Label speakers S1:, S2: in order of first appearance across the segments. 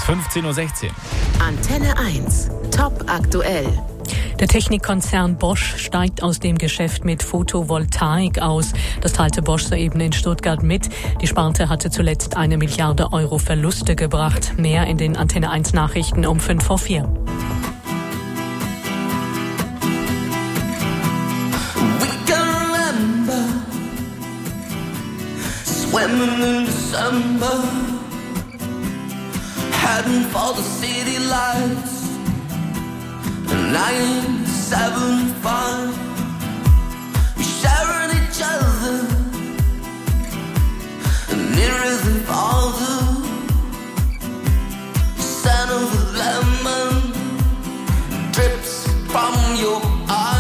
S1: 15:16 Uhr.
S2: Antenne 1. Top aktuell.
S3: Der Technikkonzern Bosch steigt aus dem Geschäft mit Photovoltaik aus. Das teilte Bosch soeben in Stuttgart mit. Die Sparte hatte zuletzt 1 Milliarde Euro Verluste gebracht. Mehr in den Antenne 1 Nachrichten um 5:04.
S4: Swimming in December, heading for the city lights. 975, we sharing each other, nearer than farther. Scent of the lemon drips from your eyes.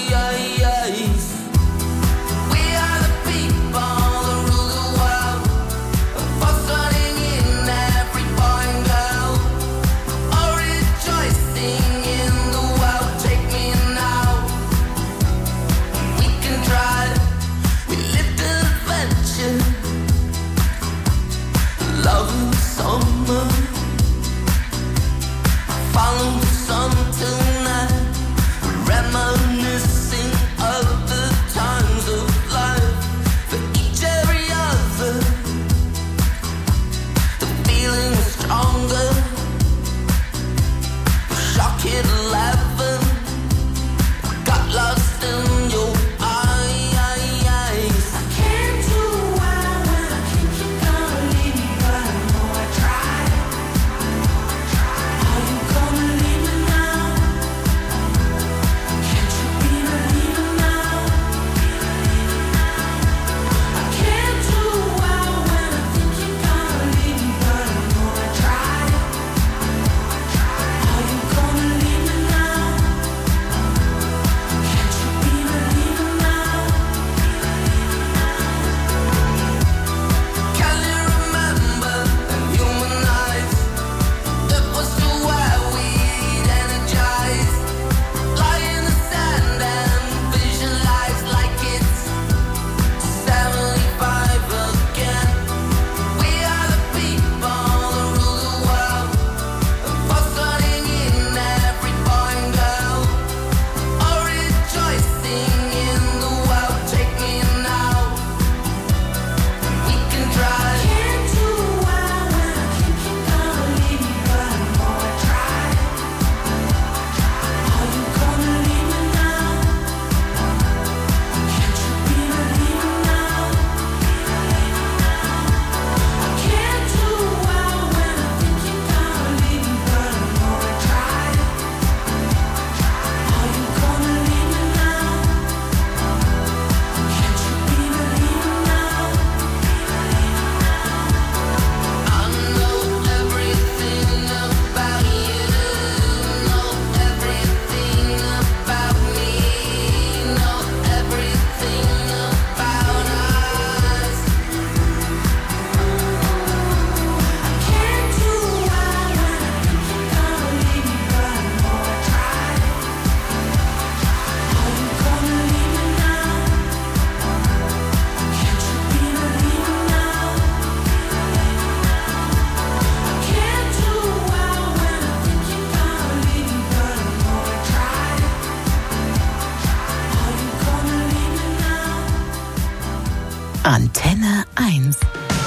S2: Antenne 1.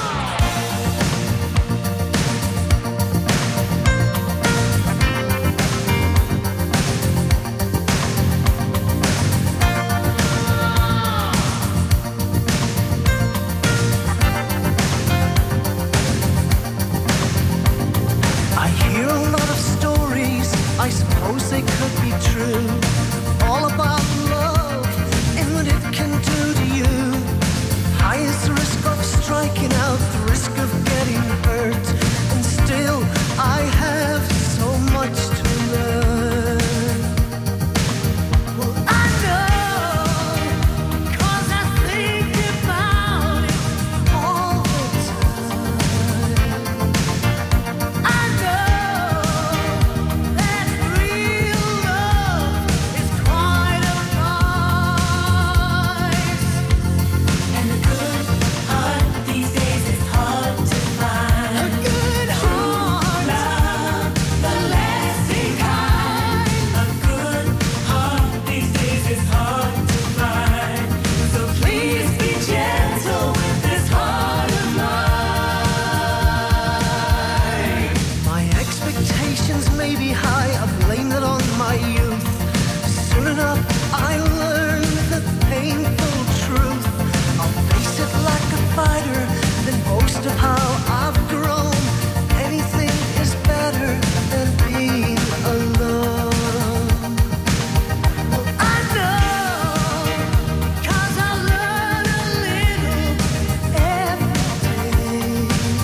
S5: I suppose they could be true, all about love and what it can do to you. High is the risk of striking out, the risk of getting hurt, and still I have so much to learn. Well, I know, 'cause I think about it all the time. I know that real love expectations may be high, I blame it on my youth. Soon enough I learned the painful truth. I'll face it like a fighter, then boast of how I've grown. Anything is better than being alone. Well, I know, 'cause I learn a little every day.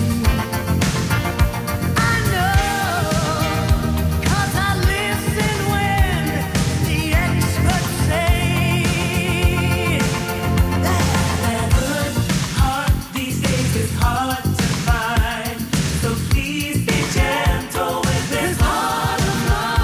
S5: I know, 'cause I listen when the experts say
S4: A good heart these days is hard to find. So please be gentle with this heart of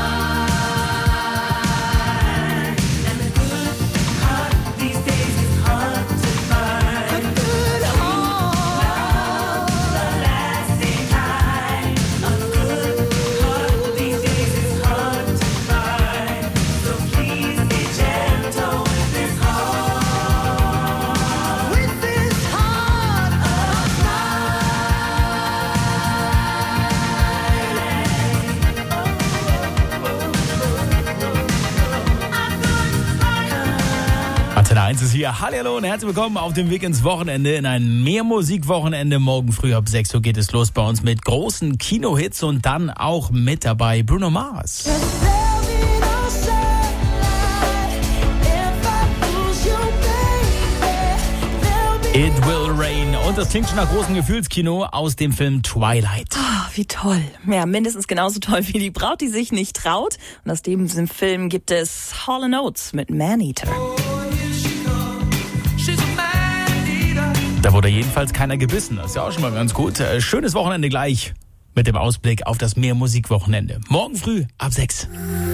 S4: mine. And a good heart these days is hard to find.
S5: a good heart.
S4: The lasting kind. A good heart these days is hard to find. So please be gentle with this heart.
S5: With this heart of
S1: Antenne 1 ist hier. Hallo und herzlich willkommen auf dem Weg ins Wochenende, in ein Mehrmusikwochenende. Morgen früh ab 6 Uhr geht es los bei uns mit großen Kinohits und dann auch mit dabei Bruno Mars. It Will Rain. Und das klingt schon nach großem Gefühlskino aus dem Film Twilight.
S6: Ah, wie toll. Ja, mindestens genauso toll wie die Braut, die sich nicht traut. Und aus diesem Film gibt es Hall & Oates mit Maneater.
S1: Da wurde jedenfalls keiner gebissen. Das ist ja auch schon mal ganz gut. Schönes Wochenende gleich mit dem Ausblick auf das Mehrmusikwochenende. Morgen früh ab 6.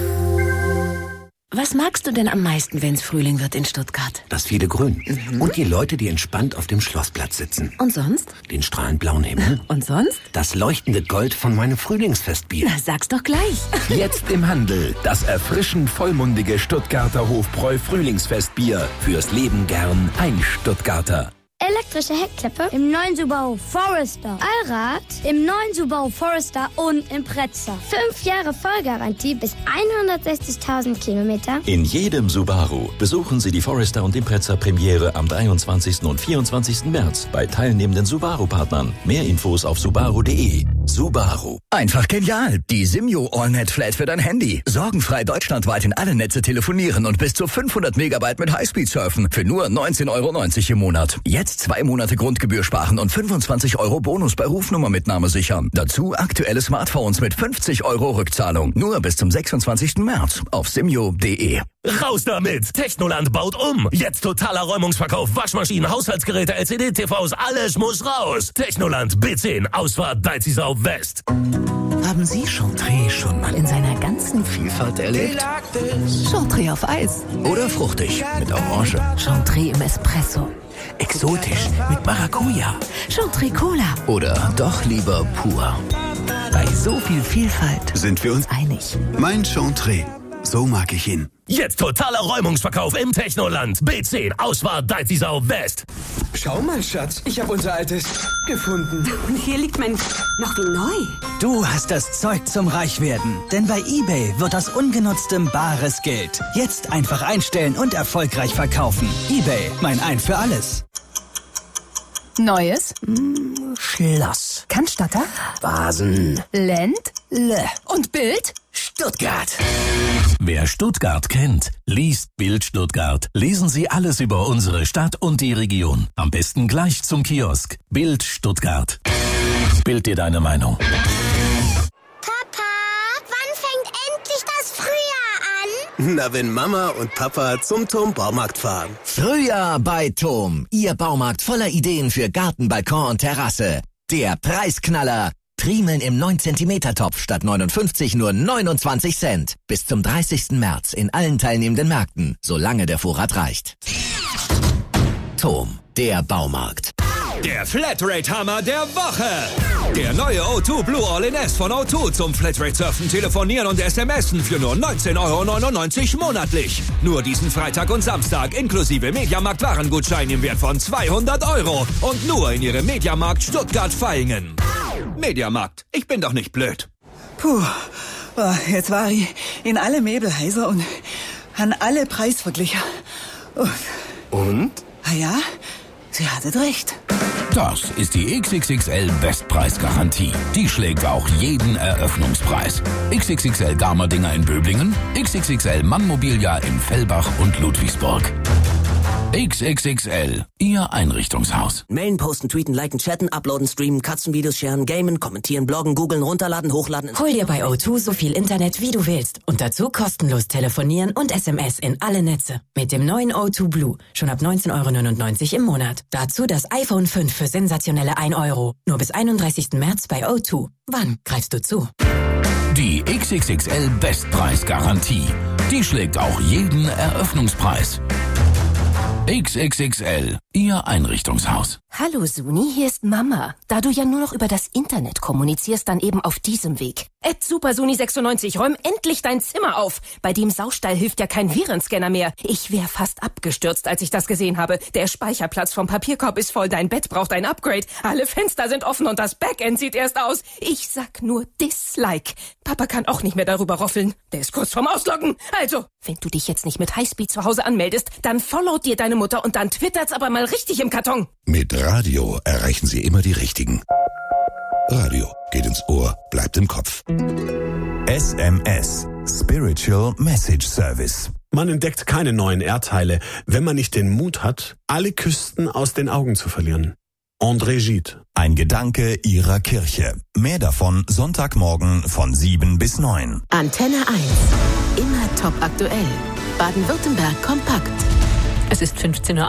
S2: Was magst du denn am meisten, wenn's Frühling wird in Stuttgart?
S7: Das viele Grün. Und die Leute, die entspannt auf dem Schlossplatz sitzen.
S2: Und sonst?
S7: Den strahlend blauen Himmel.
S2: Und sonst?
S7: Das leuchtende Gold von meinem Frühlingsfestbier.
S2: Na, sag's doch gleich.
S8: Jetzt im Handel das erfrischend vollmundige Stuttgarter Hofbräu Frühlingsfestbier. Fürs Leben gern ein Stuttgarter.
S9: Elektrische Heckklappe im neuen Subaru Forester. Allrad im neuen Subaru Forester und Impreza. 5 Jahre Vollgarantie bis 160.000 Kilometer.
S10: In jedem Subaru besuchen Sie die Forester und Impreza Premiere am 23. und 24. März bei teilnehmenden Subaru-Partnern. Mehr Infos auf subaru.de. Subaru.
S8: Einfach genial. Die Simyo AllNet Flat für dein Handy. Sorgenfrei deutschlandweit in alle Netze telefonieren und bis zu 500 Megabyte mit Highspeed surfen. Für nur 19,90 € im Monat. Jetzt 2 Monate Grundgebühr sparen und 25 € Bonus bei Rufnummermitnahme sichern. Dazu aktuelle Smartphones mit 50 € Rückzahlung. Nur bis zum 26. März auf simyo.de.
S11: Raus damit! Technoland baut um. Jetzt totaler Räumungsverkauf. Waschmaschinen, Haushaltsgeräte, LCD-TVs, alles muss raus. Technoland B10, Ausfahrt Deizisau West.
S2: Haben Sie Chantre schon mal in seiner ganzen Vielfalt erlebt? Chantre auf Eis.
S8: Oder fruchtig mit Orange.
S2: Chantre im Espresso.
S8: Exotisch mit Maracuja.
S2: Chantre Cola.
S8: Oder doch lieber pur.
S2: Bei so viel Vielfalt
S12: sind wir uns
S2: einig.
S12: Mein Chantre. So mag ich ihn.
S11: Jetzt totaler Räumungsverkauf im Technoland. B10, Ausfahrt Deizisau West.
S13: Schau mal, Schatz, ich habe unser altes gefunden.
S14: Und hier liegt mein noch wie neu.
S15: Du hast das Zeug zum Reichwerden. Denn bei eBay wird aus ungenutztem bares Geld. Jetzt einfach einstellen und erfolgreich verkaufen. eBay, mein Ein für alles.
S14: Neues?
S15: Schloss.
S14: Cannstatter?
S15: Vasen.
S14: Ländle. Und Bild?
S15: Stuttgart.
S11: Wer Stuttgart kennt, liest Bild Stuttgart. Lesen Sie alles über unsere Stadt und die Region. Am besten gleich zum Kiosk. Bild Stuttgart. Bild dir deine Meinung.
S9: Papa, wann fängt endlich das Frühjahr an?
S7: Na, wenn Mama und Papa zum Turm-Baumarkt fahren.
S16: Frühjahr bei Turm. Ihr Baumarkt voller Ideen für Garten, Balkon und Terrasse. Der Preisknaller. Primeln im 9-cm-Topf statt 59 nur 29 Cent. Bis zum 30. März in allen teilnehmenden Märkten, solange der Vorrat reicht. Turm, der Baumarkt.
S17: Der Flatrate-Hammer der Woche. Der neue O2 Blue All-in-S von O2 zum Flatrate-Surfen, Telefonieren und SMSen für nur 19,99 € monatlich. Nur diesen Freitag und Samstag inklusive Mediamarkt-Warengutschein im Wert von 200 € und nur in Ihrem Mediamarkt Stuttgart-Vaihingen. Mediamarkt, ich bin doch nicht blöd.
S13: Puh,
S18: Oh, jetzt war ich in alle Möbelhäuser und han alle Preisvergleiche.
S19: Und?
S18: Ah ja, sie hatte recht.
S11: Das ist die XXXL Bestpreisgarantie. Die schlägt auch jeden Eröffnungspreis. XXXL Garmerdinger in Böblingen, XXXL Mannmobilia in Fellbach und Ludwigsburg. XXXL, Ihr Einrichtungshaus.
S20: Mailen, posten, tweeten, liken, chatten, uploaden, streamen, Katzenvideos, sharen, gamen, kommentieren, bloggen, googeln, runterladen, hochladen.
S21: Hol dir bei O2 so viel Internet, wie du willst. Und dazu kostenlos telefonieren und SMS in alle Netze. Mit dem neuen O2 Blue. Schon ab 19,99 € im Monat. Dazu das iPhone 5 für sensationelle 1 €. Nur bis 31. März bei O2. Wann greifst du zu?
S11: Die XXXL Bestpreisgarantie. Die schlägt auch jeden Eröffnungspreis. XXXL, Ihr Einrichtungshaus.
S22: Hallo Suni, hier ist Mama. Da du ja nur noch über das Internet kommunizierst, dann eben auf diesem Weg. @SuperSuni96, räum endlich dein Zimmer auf. Bei dem Saustall hilft ja kein Virenscanner mehr. Ich wäre fast abgestürzt, als ich das gesehen habe. Der Speicherplatz vom Papierkorb ist voll, dein Bett braucht ein Upgrade. Alle Fenster sind offen und das Backend sieht erst aus. Ich sag nur Dislike. Papa kann auch nicht mehr darüber roffeln. Der ist kurz vorm Ausloggen. Also, wenn du dich jetzt nicht mit Highspeed zu Hause anmeldest, dann followt dir deine Mutter und dann twittert's aber mal richtig im Karton.
S23: Mit Radio erreichen Sie immer die Richtigen. Radio geht ins Ohr, bleibt im Kopf.
S24: SMS, Spiritual Message Service.
S12: Man entdeckt keine neuen Erdteile, wenn man nicht den Mut hat, alle Küsten aus den Augen zu verlieren. André Gide.
S24: Ein Gedanke Ihrer Kirche. Mehr davon Sonntagmorgen von 7 bis 9.
S22: Antenne 1. Immer top aktuell. Baden-Württemberg kompakt.
S3: Es ist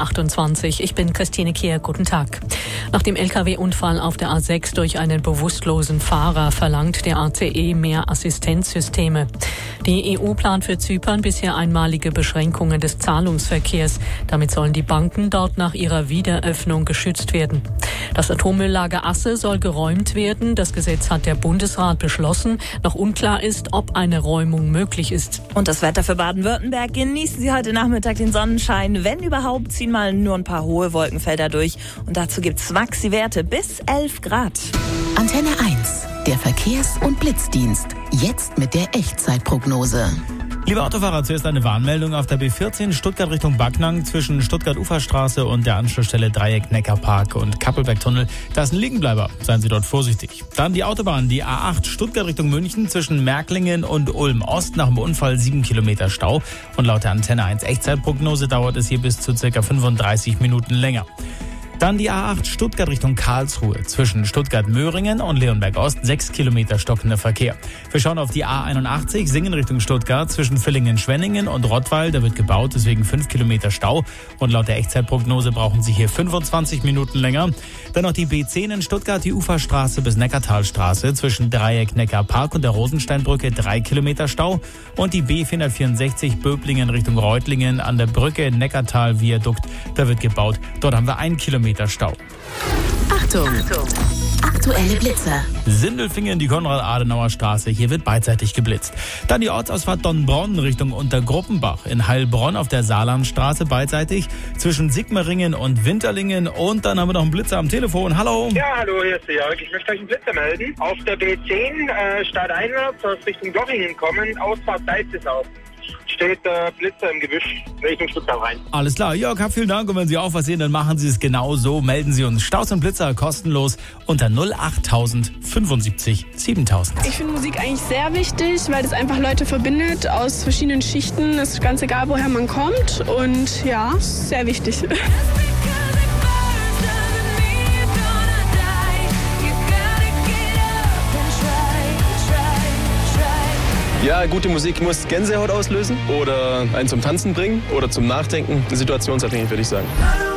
S3: 15:28 Uhr. Ich bin Christine Kehr. Guten Tag. Nach dem Lkw-Unfall auf der A6 durch einen bewusstlosen Fahrer verlangt der ACE mehr Assistenzsysteme. Die EU plant für Zypern bisher einmalige Beschränkungen des Zahlungsverkehrs. Damit sollen die Banken dort nach ihrer Wiederöffnung geschützt werden. Das Atommülllager Asse soll geräumt werden. Das Gesetz hat der Bundesrat beschlossen. Noch unklar ist, ob eine Räumung möglich ist.
S6: Und das Wetter für Baden-Württemberg: genießen Sie heute Nachmittag den Sonnenschein. Wenn überhaupt, ziehen mal nur ein paar hohe Wolkenfelder durch. Und dazu gibt's Maxi-Werte bis 11 Grad.
S2: Antenne 1, der Verkehrs- und Blitzdienst. Jetzt mit der Echtzeitprognose.
S1: Liebe Autofahrer, zuerst eine Warnmeldung auf der B14 Stuttgart Richtung Backnang zwischen Stuttgart-Uferstraße und der Anschlussstelle Dreieck Neckarpark und Kappelbergtunnel. Da ist ein Liegenbleiber, seien Sie dort vorsichtig. Dann die Autobahn, die A8 Stuttgart Richtung München zwischen Märklingen und Ulm-Ost nach dem Unfall 7 Kilometer Stau. Und laut der Antenne 1 Echtzeitprognose dauert es hier bis zu ca. 35 Minuten länger. Dann die A8 Stuttgart Richtung Karlsruhe zwischen Stuttgart-Möhringen und Leonberg-Ost 6 Kilometer stockender Verkehr. Wir schauen auf die A81 Singen Richtung Stuttgart zwischen Villingen-Schwenningen und Rottweil. Da wird gebaut, deswegen 5 Kilometer Stau. Und laut der Echtzeitprognose brauchen Sie hier 25 Minuten länger. Dann noch die B10 in Stuttgart, die Uferstraße bis Neckartalstraße zwischen Dreieck Neckarpark und der Rosensteinbrücke 3 Kilometer Stau. Und die B464 Böblingen Richtung Reutlingen an der Brücke Neckartal-Viadukt. Da wird gebaut. Dort haben wir 1 Kilometer Stau.
S2: Achtung! Aktuelle Blitzer.
S1: Sindelfingen, die Konrad-Adenauer-Straße. Hier wird beidseitig geblitzt. Dann die Ortsausfahrt Donnbronn Richtung Untergruppenbach. In Heilbronn auf der Saarlandstraße beidseitig. Zwischen Sigmaringen und Winterlingen. Und dann haben wir noch einen Blitzer am Telefon. Hallo.
S25: Ja, hallo, hier ist der Jörg. Ich möchte euch einen Blitzer melden. Auf der B10 stadteinwärts aus Richtung Gochingen kommen. Ausfahrt Deizisau. Steht Blitzer im Gebüsch Richtung Stuttgart rein.
S1: Alles klar, Jörg, vielen Dank. Und wenn Sie auch was sehen, dann machen Sie es genau so. Melden Sie uns Staus und Blitzer kostenlos unter 08000 75 7000.
S26: Ich finde Musik eigentlich sehr wichtig, weil es einfach Leute verbindet aus verschiedenen Schichten. Es ist ganz egal, woher man kommt. Und ja, sehr wichtig.
S27: Ja, gute Musik muss Gänsehaut auslösen oder einen zum Tanzen bringen oder zum Nachdenken. Situationsabhängig, würde ich sagen.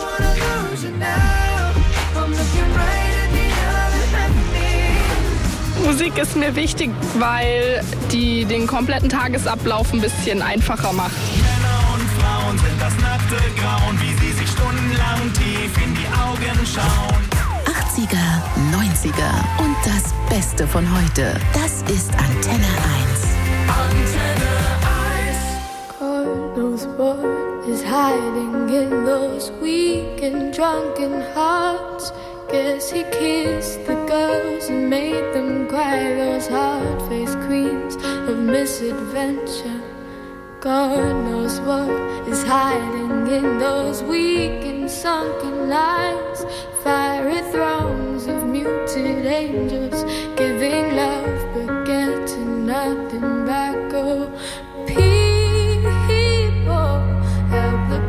S26: Musik ist mir wichtig, weil die den kompletten Tagesablauf ein bisschen einfacher macht.
S4: Männer und Frauen sind das nackte Grauen, wie sie sich stundenlang tief in die Augen schauen.
S2: 80er, 90er und das Beste von heute. Das ist Antenne 1.
S4: Antenne 1.
S28: God knows what is hiding in those weak and drunken hearts. Guess he kissed the girls and made them cry. Those hard-faced queens of misadventure. God knows what is hiding in those weak and sunken lines. Fiery thrones of muted angels, giving love but getting nothing back. Oh, people, help the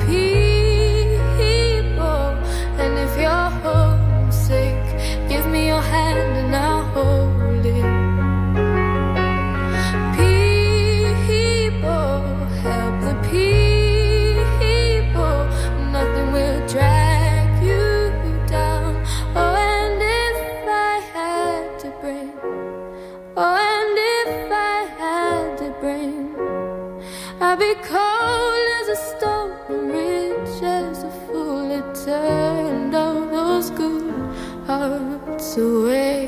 S28: people. And if you're homesick, give me your hand and I'll hold it. Help the people, nothing will drag you down. Oh, and if I had to bring, oh, and if I had to bring, I'd be cold as a stone and rich as a fool. It turned all those good hearts away.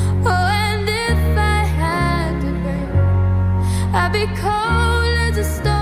S28: I'd be cold as a stone.